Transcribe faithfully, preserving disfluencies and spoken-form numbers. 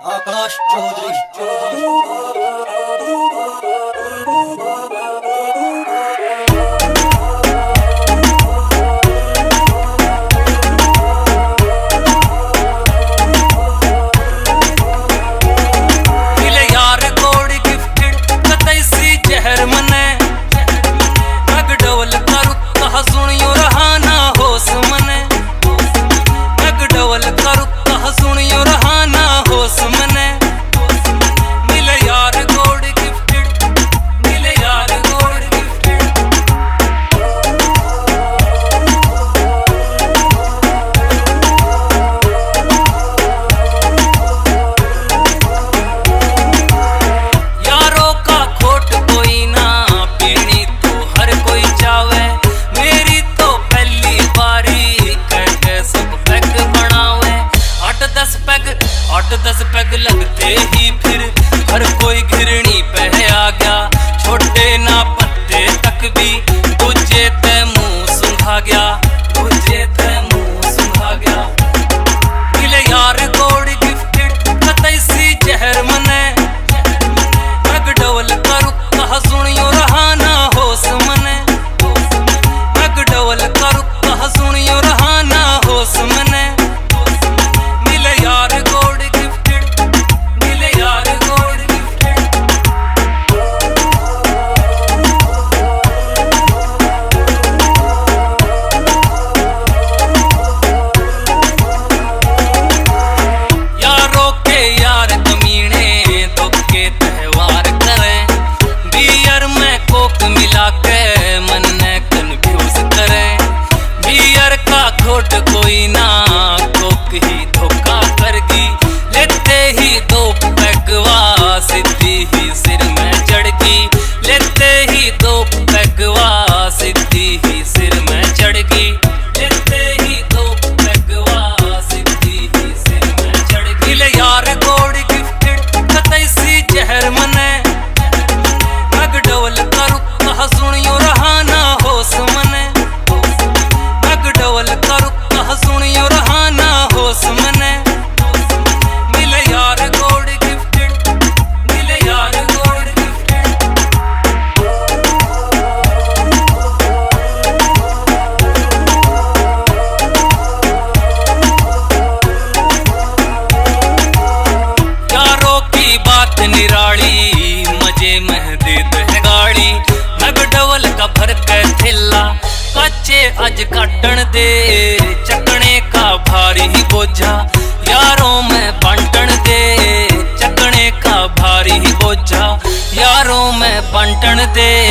आकाश चौधरी। आठ दस पैग लगते ही फिर हर कोई घिरनी पे आ गया। छोटे ना पत्ते तक भी दूजे ते मुंह सुंघा गया, दूजे ते मुंह सुंघा गया। मिले यार गोड़ गिफ्टेड कतई सी जहर मने, मग डवल करू कहा सुनियो रहा ना होश मने, मग डवल करू कहा सुनियो रहा ना होश मने। खोट कोई ना कोक ही धोखा करगी, लेते ही दो पैगवा सिद्धि ही सिर में चढ़गी, लेते ही दो पैगवा सिद्धि ही सिर में चढ़गी, लेते ही दो पैगवा सिद्धि ही सिर में चढ़गी। ले यार गोड़ गिफ्टेड कतई सी जहर मने, मग डवल करू कहा सुनियो रहा ना होश मने, मग डवल करू कहा सुनियो रहा ना होश मने। मिले यार गोड़ गिफ्टेड, मिले यार गोड़ गिफ्टेड। यारों की बात निराली मजे में देते है गाड़ी, मग डवल का भर के थिल्ला कच्चे अज काटन दे, चकने का भारी ही बोझा यारों में बंटन दे, चकने का भारी ही बोझा यारों में बंटन दे।